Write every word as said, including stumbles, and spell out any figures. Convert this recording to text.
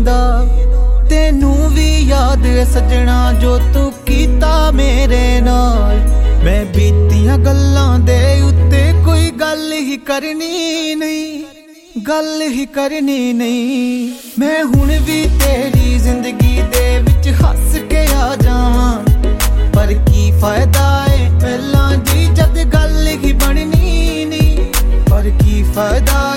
दा तेनू भी याद है सजना जो तू कीता मेरे नाल। मैं बीतियां गल्लां दे उत्ते कोई गल ही करनी नहीं, गल ही करनी नहीं। मैं हुण भी तेरी जिंदगी दे विच हस के आ जावां, पर की फायदा है पहलां दी जद गल ही बननी नहीं, पर की फायदा